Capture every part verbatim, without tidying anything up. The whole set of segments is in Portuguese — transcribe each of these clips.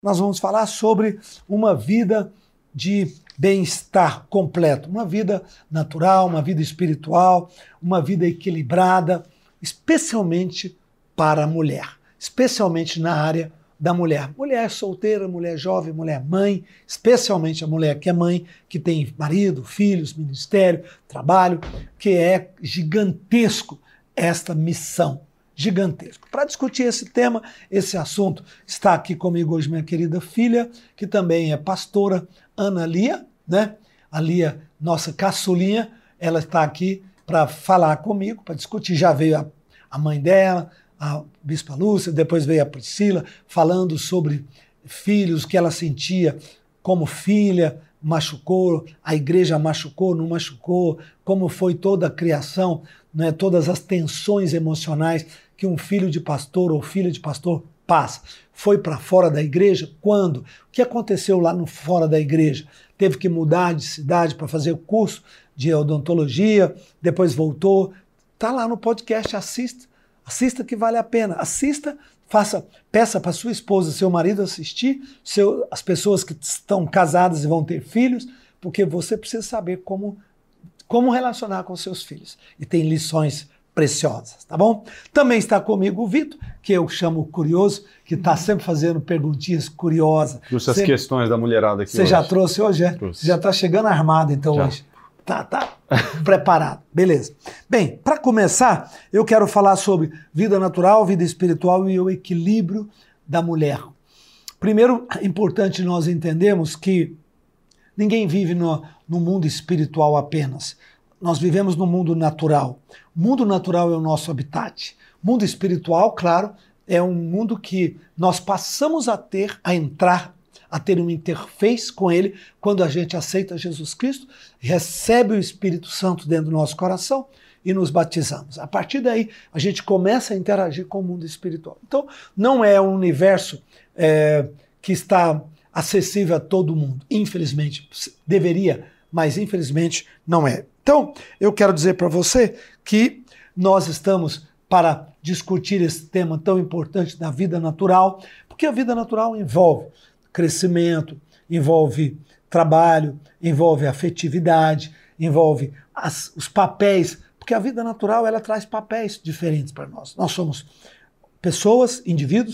Nós vamos falar sobre uma vida de bem-estar completo, uma vida natural, uma vida espiritual, uma vida equilibrada, especialmente para a mulher, especialmente na área da mulher. Mulher solteira, mulher jovem, mulher mãe, especialmente a mulher que é mãe, que tem marido, filhos, ministério, trabalho, que é gigantesco esta missão. Gigantesco. Para discutir esse tema, esse assunto, está aqui comigo hoje minha querida filha, que também é pastora, Ana Lia, né? A Lia, nossa caçulinha, ela está aqui para falar comigo, para discutir. Já veio a, a mãe dela, a Bispa Lúcia, depois veio a Priscila, falando sobre filhos, que ela sentia como filha, machucou, a igreja machucou, não machucou, como foi toda a criação, né, todas as tensões emocionais que um filho de pastor ou filha de pastor passa. Foi para fora da igreja? Quando? O que aconteceu lá no fora da igreja? Teve que mudar de cidade para fazer o curso de odontologia, depois voltou. Está lá no podcast, assista. Assista que vale a pena. Assista, faça, peça para sua esposa, seu marido assistir, seu, as pessoas que estão casadas e vão ter filhos, porque você precisa saber como, como relacionar com seus filhos. E tem lições preciosas, tá bom? Também está comigo o Vitor, que eu chamo curioso, que está sempre fazendo perguntinhas curiosas. Trouxe as questões da mulherada aqui. Você hoje. já trouxe hoje, é? Trouxe. Você já está chegando armado, então, já. Hoje. Tá, tá preparado. Beleza. Bem, para começar, eu quero falar sobre vida natural, vida espiritual e o equilíbrio da mulher. Primeiro, é importante nós entendermos que ninguém vive no, no mundo espiritual apenas. Nós vivemos no mundo natural. O mundo natural é o nosso habitat. O mundo espiritual, claro, é um mundo que nós passamos a ter, a entrar, a ter uma interface com ele quando a gente aceita Jesus Cristo, recebe o Espírito Santo dentro do nosso coração e nos batizamos. A partir daí, a gente começa a interagir com o mundo espiritual. Então, não é um universo é, que está acessível a todo mundo. Infelizmente, deveria, mas infelizmente não é. Então, eu quero dizer para você que nós estamos para discutir esse tema tão importante da vida natural, porque a vida natural envolve crescimento, envolve trabalho, envolve afetividade, envolve as, os papéis, porque a vida natural ela traz papéis diferentes para nós. Nós somos pessoas, indivíduos,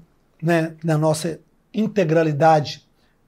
né, na nossa integralidade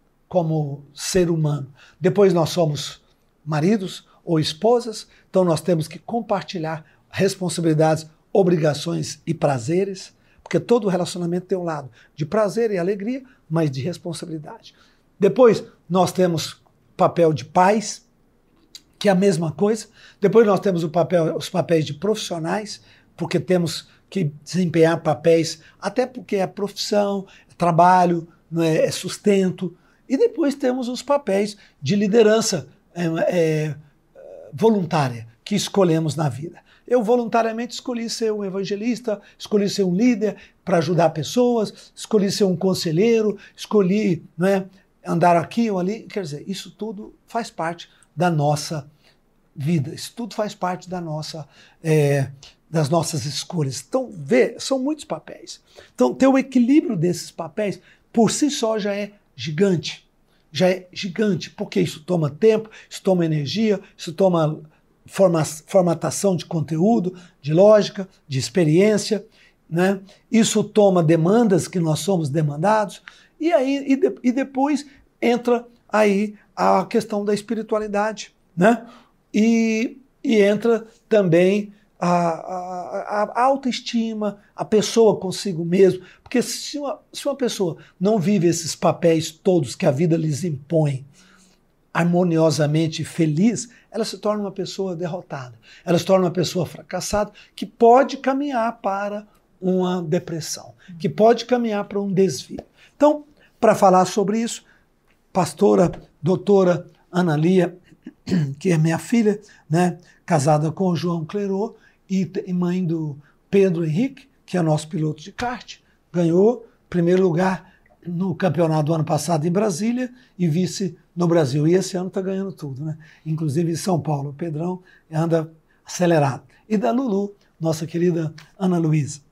como ser humano. Depois nós somos maridos ou esposas, então nós temos que compartilhar responsabilidades, obrigações e prazeres, porque todo relacionamento tem um lado de prazer e alegria, mas de responsabilidade. Depois nós temos papel de pais, que é a mesma coisa. Depois nós temos o papel, os papéis de profissionais, porque temos que desempenhar papéis, até porque é profissão, é trabalho, não é, é sustento. E depois temos os papéis de liderança é, é, voluntária que escolhemos na vida. Eu voluntariamente escolhi ser um evangelista, escolhi ser um líder para ajudar pessoas, escolhi ser um conselheiro, escolhi, né, andar aqui ou ali. Quer dizer, isso tudo faz parte da nossa vida, isso tudo faz parte da nossa, é, das nossas escolhas. Então, vê, são muitos papéis. Então, ter o equilíbrio desses papéis, por si só, já é gigante. Já é gigante, porque isso toma tempo, isso toma energia, isso toma forma, formatação de conteúdo, de lógica, de experiência, né? Isso toma demandas que nós somos demandados, e aí e, de, e depois entra aí a questão da espiritualidade, né? E, e entra também a, a, a autoestima, a pessoa consigo mesmo, porque se uma, se uma pessoa não vive esses papéis todos que a vida lhes impõe harmoniosamente feliz, ela se torna uma pessoa derrotada, ela se torna uma pessoa fracassada, que pode caminhar para uma depressão, que pode caminhar para um desvio. Então, para falar sobre isso, pastora, doutora Ana Lia, que é minha filha, né, casada com o João Clerô, e mãe do Pedro Henrique, que é nosso piloto de kart, ganhou primeiro lugar no campeonato do ano passado em Brasília e vice no Brasil. E esse ano está ganhando tudo, né? Inclusive em São Paulo. O Pedrão anda acelerado. E da Lulu, nossa querida Ana Luísa.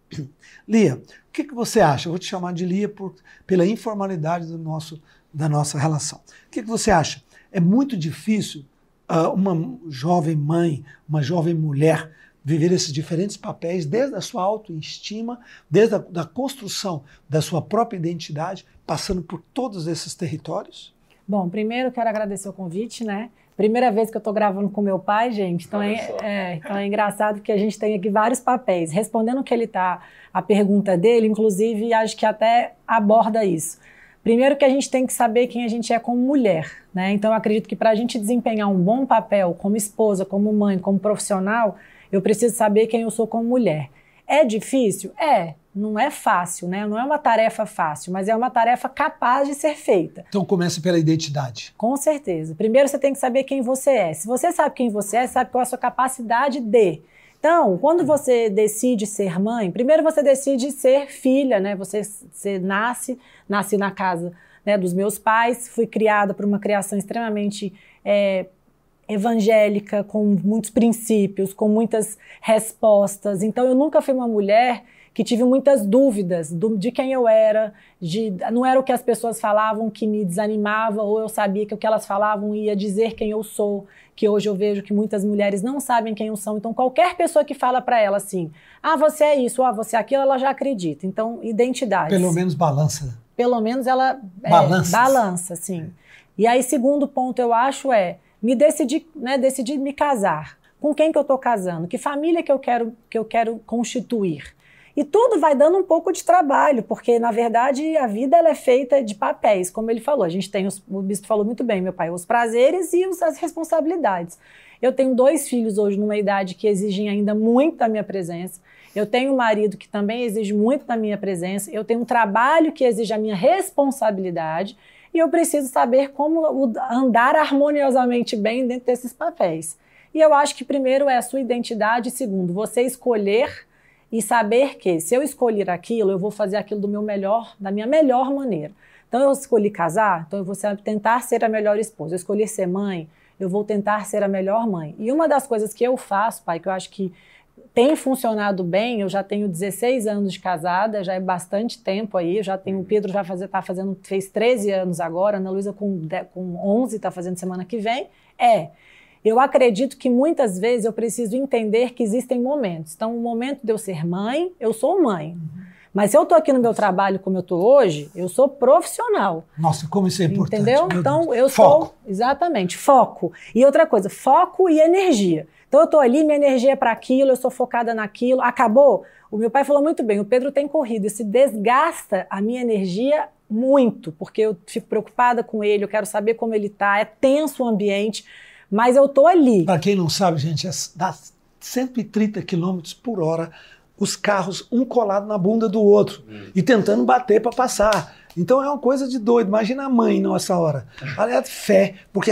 Lia, o que, que você acha? Eu vou te chamar de Lia por, pela informalidade do nosso, da nossa relação. O que, que você acha? É muito difícil uh, uma jovem mãe, uma jovem mulher viver esses diferentes papéis, desde a sua autoestima, desde a da construção da sua própria identidade, passando por todos esses territórios? Bom, primeiro quero agradecer o convite, né? Primeira vez que eu estou gravando com meu pai, gente, então é, é, então é engraçado que a gente tem aqui vários papéis. Respondendo o que ele tá, a pergunta dele, inclusive, acho que até aborda isso. Primeiro que a gente tem que saber quem a gente é como mulher, né? Então eu acredito que para a gente desempenhar um bom papel como esposa, como mãe, como profissional, eu preciso saber quem eu sou como mulher. É difícil? É. Não é fácil, né? Não é uma tarefa fácil, mas é uma tarefa capaz de ser feita. Então começa pela identidade. Com certeza. Primeiro você tem que saber quem você é. Se você sabe quem você é, sabe qual é a sua capacidade de. Então, quando você decide ser mãe, primeiro você decide ser filha, né? Você, você nasce, nasci na casa, né, dos meus pais, fui criada por uma criação extremamente é, evangélica, com muitos princípios, com muitas respostas. Então, eu nunca fui uma mulher que tive muitas dúvidas do, de quem eu era, de, não era o que as pessoas falavam que me desanimava, ou eu sabia que o que elas falavam ia dizer quem eu sou, que hoje eu vejo que muitas mulheres não sabem quem eu sou. Então, qualquer pessoa que fala para ela assim, ah, você é isso, ah, você é aquilo, ela já acredita. Então, identidade. Pelo menos balança. Pelo menos ela é, balança, sim. E aí, segundo ponto, eu acho, é me decidir, né, decidir me casar. Com quem que eu estou casando? Que família que eu quero, que eu quero constituir? E tudo vai dando um pouco de trabalho, porque, na verdade, a vida ela é feita de papéis, como ele falou. A gente tem, os, o Bispo falou muito bem, meu pai, os prazeres e os, as responsabilidades. Eu tenho dois filhos hoje numa idade que exigem ainda muito da minha presença. Eu tenho um marido que também exige muito da minha presença. Eu tenho um trabalho que exige a minha responsabilidade. E eu preciso saber como andar harmoniosamente bem dentro desses papéis. E eu acho que primeiro é a sua identidade, e segundo, você escolher e saber que, se eu escolher aquilo, eu vou fazer aquilo do meu melhor, da minha melhor maneira. Então, eu escolhi casar, então eu vou tentar ser a melhor esposa. Eu escolhi ser mãe, eu vou tentar ser a melhor mãe. E uma das coisas que eu faço, pai, que eu acho que tem funcionado bem, eu já tenho dezesseis anos de casada, já é bastante tempo aí, eu já tenho, o Pedro já faz, tá fazendo, fez treze anos agora, a Ana Luísa com, com onze, está fazendo semana que vem, é... Eu acredito que muitas vezes eu preciso entender que existem momentos. Então, o momento de eu ser mãe, eu sou mãe. Uhum. Mas se eu estou aqui no meu trabalho como eu estou hoje, eu sou profissional. Nossa, como isso é importante. Entendeu? Então, eu foco. sou... Exatamente, foco. E outra coisa, foco e energia. Então, eu estou ali, minha energia é para aquilo, eu sou focada naquilo. Acabou? O meu pai falou muito bem, o Pedro tem corrido. Isso desgasta a minha energia muito, porque eu fico preocupada com ele, eu quero saber como ele está, é tenso o ambiente. Mas eu tô ali. Para quem não sabe, gente, é, dá cento e trinta quilômetros por hora os carros, um colado na bunda do outro, hum. e tentando bater para passar. Então é uma coisa de doido. Imagina a mãe nessa hora. Ela é de fé, porque...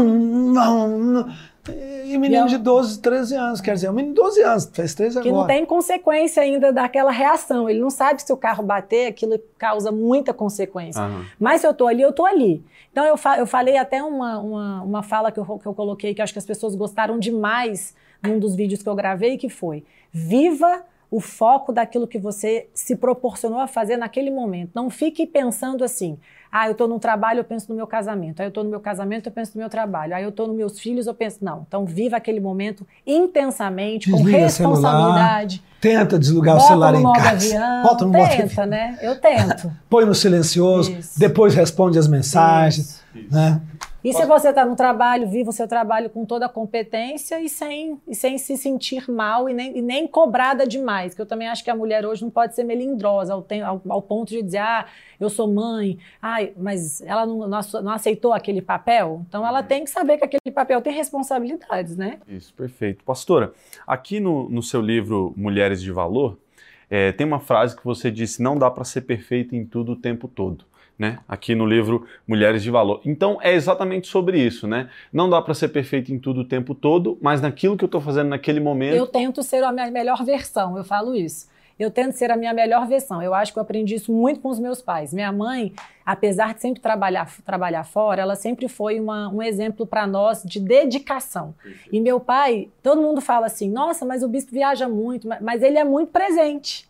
E menino de doze, treze anos, quer dizer, um menino de doze anos, fez treze agora. Que não tem consequência ainda daquela reação. Ele não sabe se o carro bater, aquilo causa muita consequência. Uhum. Mas se eu tô ali, eu tô ali. Então eu, fa eu falei até uma, uma, uma fala que eu, que eu coloquei, que acho que as pessoas gostaram demais num dos vídeos que eu gravei, que foi: viva o foco daquilo que você se proporcionou a fazer naquele momento. Não fique pensando assim, ah, eu estou no trabalho, eu penso no meu casamento. Aí eu estou no meu casamento, eu penso no meu trabalho. Aí eu estou nos meus filhos, eu penso... Não, então viva aquele momento intensamente, desliga com responsabilidade. Celular, tenta desligar o celular em casa. Avião, Bota no tenta, modo avião. né? Eu tento. Põe no silencioso, isso. Depois responde as mensagens. Isso. Né? E se você está no trabalho, viva o seu trabalho com toda a competência e sem, e sem se sentir mal e nem, e nem cobrada demais. Porque eu também acho que a mulher hoje não pode ser melindrosa ao, ao, ao ponto de dizer, ah, eu sou mãe, ai, mas ela não, não aceitou aquele papel. Então ela tem que saber que aquele papel tem responsabilidades, né? Isso, perfeito. Pastora, aqui no, no seu livro Mulheres de Valor, é, tem uma frase que você disse, não dá para ser perfeita em tudo o tempo todo. Né? Aqui no livro Mulheres de Valor. Então é exatamente sobre isso, né? Não dá para ser perfeito em tudo o tempo todo, mas naquilo que eu estou fazendo naquele momento... Eu tento ser a minha melhor versão, eu falo isso. Eu tento ser a minha melhor versão. Eu acho que eu aprendi isso muito com os meus pais. Minha mãe, apesar de sempre trabalhar, trabalhar fora, ela sempre foi uma, um exemplo para nós de dedicação. Perfeito. E meu pai, todo mundo fala assim, nossa, mas o bispo viaja muito, mas ele é muito presente.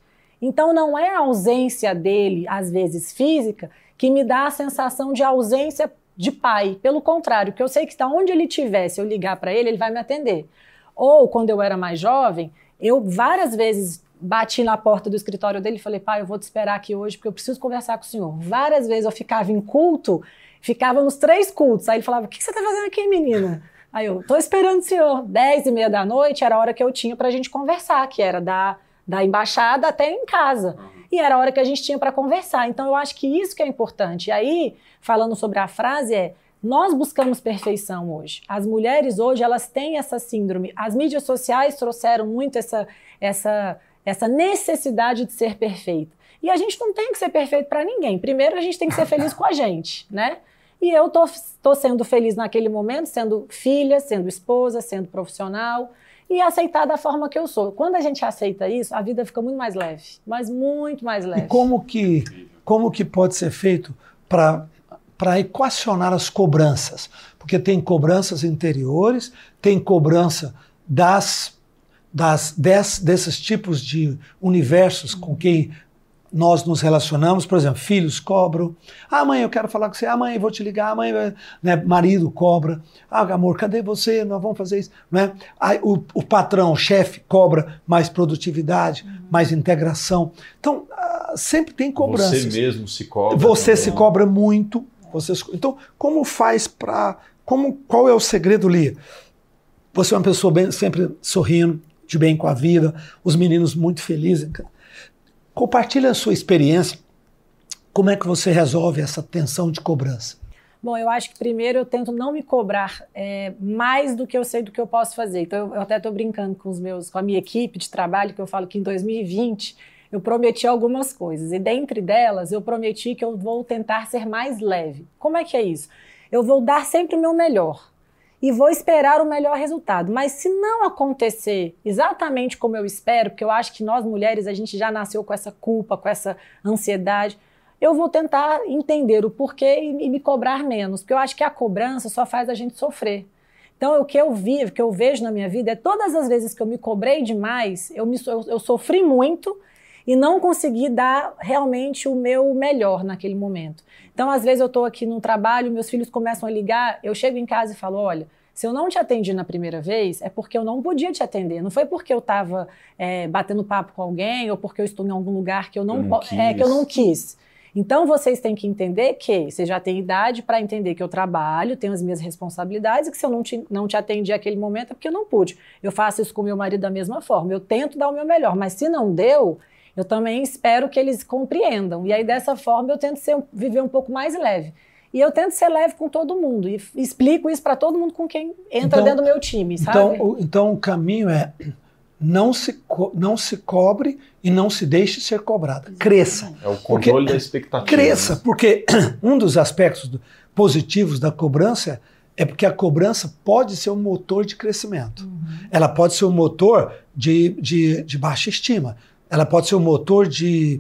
Então não é a ausência dele, às vezes física, que me dá a sensação de ausência de pai. Pelo contrário, porque eu sei que onde ele estiver, se eu ligar para ele, ele vai me atender. Ou, quando eu era mais jovem, eu várias vezes bati na porta do escritório dele e falei, pai, eu vou te esperar aqui hoje porque eu preciso conversar com o senhor. Várias vezes eu ficava em culto, ficava nos três cultos. Aí ele falava, o que você está fazendo aqui, menina? Aí eu, tô esperando o senhor. Dez e meia da noite era a hora que eu tinha pra gente conversar, que era da, da embaixada até em casa. E era a hora que a gente tinha para conversar. Então eu acho que isso que é importante. E aí, falando sobre a frase, é, nós buscamos perfeição hoje. As mulheres hoje, elas têm essa síndrome. As mídias sociais trouxeram muito essa, essa, essa necessidade de ser perfeita. E a gente não tem que ser perfeito para ninguém. Primeiro, a gente tem que ser feliz com a gente, né? E eu tô, tô sendo feliz naquele momento, sendo filha, sendo esposa, sendo profissional e aceitar da forma que eu sou. Quando a gente aceita isso, a vida fica muito mais leve, mas muito mais leve. E como que, como que pode ser feito para para equacionar as cobranças? Porque tem cobranças interiores, tem cobrança das, das, des, desses tipos de universos com quem nós nos relacionamos. Por exemplo, filhos cobram. Ah, mãe, eu quero falar com você. Ah, mãe, eu vou te ligar. Ah, mãe, né? Marido cobra. Ah, amor, cadê você? Nós vamos fazer isso. Né? Aí, o, o patrão, o chefe, cobra mais produtividade, uhum. mais integração. Então, uh, sempre tem cobranças. Você mesmo se cobra. Você também. se cobra muito. Você, então, como faz para... Como, qual é o segredo, Lia? Você é uma pessoa bem, sempre sorrindo, de bem com a vida, os meninos muito felizes. Compartilha a sua experiência. Como é que você resolve essa tensão de cobrança? Bom, eu acho que primeiro eu tento não me cobrar é, mais do que eu sei do que eu posso fazer. Então eu, eu até estou brincando com os meus, com a minha equipe de trabalho, que eu falo que em dois mil e vinte eu prometi algumas coisas. E dentre delas eu prometi que eu vou tentar ser mais leve. Como é que é isso? Eu vou dar sempre o meu melhor. E vou esperar o melhor resultado. Mas se não acontecer exatamente como eu espero, porque eu acho que nós mulheres, a gente já nasceu com essa culpa, com essa ansiedade, eu vou tentar entender o porquê e, e me cobrar menos. Porque eu acho que a cobrança só faz a gente sofrer. Então, o que eu vi, o que eu vejo na minha vida é todas as vezes que eu me cobrei demais, eu, me, eu, eu sofri muito e não consegui dar realmente o meu melhor naquele momento. Então, às vezes eu estou aqui no trabalho, meus filhos começam a ligar, eu chego em casa e falo, olha, se eu não te atendi na primeira vez, é porque eu não podia te atender. Não foi porque eu estava é, batendo papo com alguém ou porque eu estou em algum lugar que eu não, eu não é, que eu não quis. Então, vocês têm que entender que você já tem idade para entender que eu trabalho, tenho as minhas responsabilidades e que se eu não te, não te atendi naquele momento é porque eu não pude. Eu faço isso com meu marido da mesma forma. Eu tento dar o meu melhor, mas se não deu, eu também espero que eles compreendam. E aí, dessa forma, eu tento ser, viver um pouco mais leve. E eu tento ser leve com todo mundo. E explico isso para todo mundo com quem entra então, dentro do meu time, sabe? Então o, então, o caminho é não se, não se cobre e não se deixe ser cobrada. Cresça. É o controle porque, da expectativa. Cresça, né? porque um dos aspectos do, positivos da cobrança é porque a cobrança pode ser um motor de crescimento. Uhum. Ela pode ser um motor de, de, de baixa estima. Ela pode ser um motor de,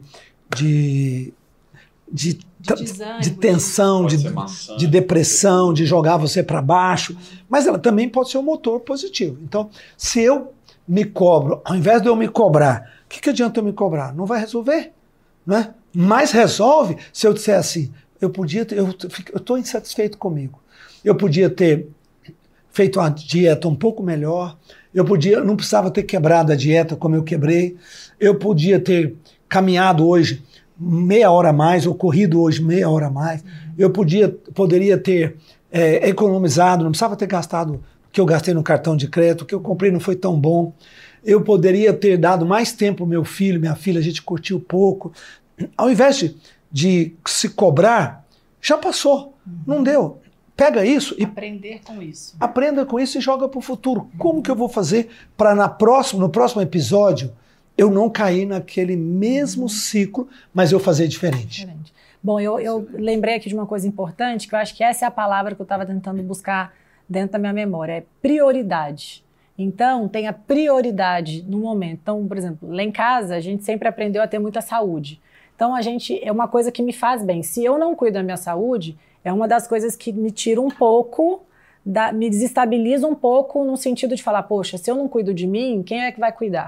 de, de, de, desânimo, de tensão, de, de depressão, de jogar você para baixo. Mas ela também pode ser um motor positivo. Então, se eu me cobro, ao invés de eu me cobrar, o que, que adianta eu me cobrar? Não vai resolver, né? Mas resolve se eu disser assim, eu podia ter, eu estou insatisfeito comigo. Eu podia ter feito uma dieta um pouco melhor, eu podia, não precisava ter quebrado a dieta como eu quebrei, eu podia ter caminhado hoje meia hora a mais, ou corrido hoje meia hora a mais, eu podia, poderia ter é, economizado, não precisava ter gastado o que eu gastei no cartão de crédito, o que eu comprei não foi tão bom, eu poderia ter dado mais tempo ao meu filho, minha filha, a gente curtiu pouco, ao invés de, de se cobrar, já passou, uhum. não deu. Pega isso e... Aprender com isso. Aprenda com isso e joga para o futuro. Como que eu vou fazer para na próximo, no próximo episódio eu não cair naquele mesmo uhum. ciclo, mas eu fazer diferente? diferente. Bom, eu, eu lembrei aqui de uma coisa importante, que eu acho que essa é a palavra que eu estava tentando buscar dentro da minha memória, é prioridade. Então, tenha prioridade no momento. Então, por exemplo, lá em casa, a gente sempre aprendeu a ter muita saúde. Então, a gente, é uma coisa que me faz bem. Se eu não cuido da minha saúde, é uma das coisas que me tira um pouco, da, me desestabiliza um pouco no sentido de falar, poxa, se eu não cuido de mim, quem é que vai cuidar?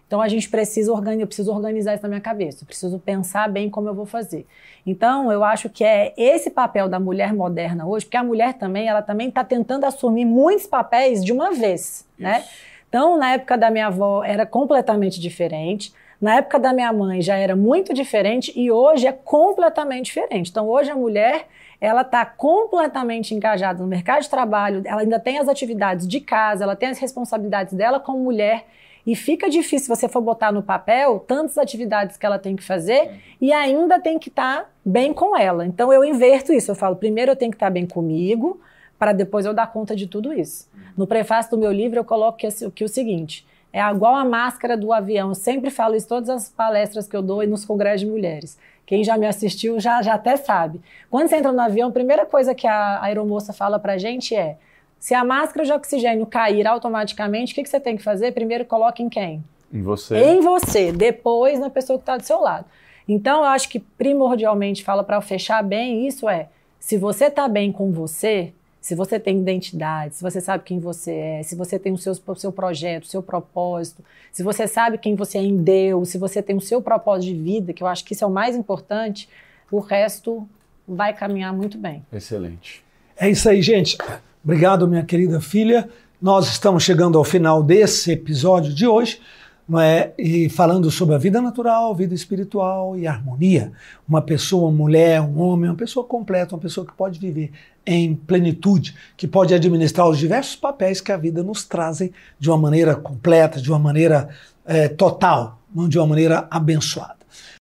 Então a gente precisa organizar, eu preciso organizar isso na minha cabeça, eu preciso pensar bem como eu vou fazer. Então eu acho que é esse papel da mulher moderna hoje, porque a mulher também, ela também está tentando assumir muitos papéis de uma vez, né? Então na época da minha avó era completamente diferente, na época da minha mãe já era muito diferente e hoje é completamente diferente. Então hoje a mulher, ela está completamente engajada no mercado de trabalho, ela ainda tem as atividades de casa, ela tem as responsabilidades dela como mulher. E fica difícil se você for botar no papel tantas atividades que ela tem que fazer e ainda tem que estar bem com ela. Então eu inverto isso, eu falo, primeiro eu tenho que estar bem comigo, para depois eu dar conta de tudo isso. No prefácio do meu livro eu coloco que, que o seguinte, é igual a máscara do avião, eu sempre falo isso em todas as palestras que eu dou e nos congressos de mulheres. Quem já me assistiu já, já até sabe. Quando você entra no avião, a primeira coisa que a aeromoça fala pra gente é: se a máscara de oxigênio cair automaticamente, o que, que você tem que fazer? Primeiro coloca em quem? Em você. Em você, depois na pessoa que está do seu lado. Então, eu acho que primordialmente, fala para fechar bem, isso é, se você está bem com você, se você tem identidade, se você sabe quem você é, se você tem o seu, o seu projeto, o seu propósito, se você sabe quem você é em Deus, se você tem o seu propósito de vida, que eu acho que isso é o mais importante, o resto vai caminhar muito bem. Excelente. É isso aí, gente. Obrigado, minha querida filha. Nós estamos chegando ao final desse episódio de hoje, não é? E falando sobre a vida natural, vida espiritual e harmonia. Uma pessoa, uma mulher, um homem, uma pessoa completa, uma pessoa que pode viver em plenitude, que pode administrar os diversos papéis que a vida nos trazem de uma maneira completa, de uma maneira é, total, de uma maneira abençoada.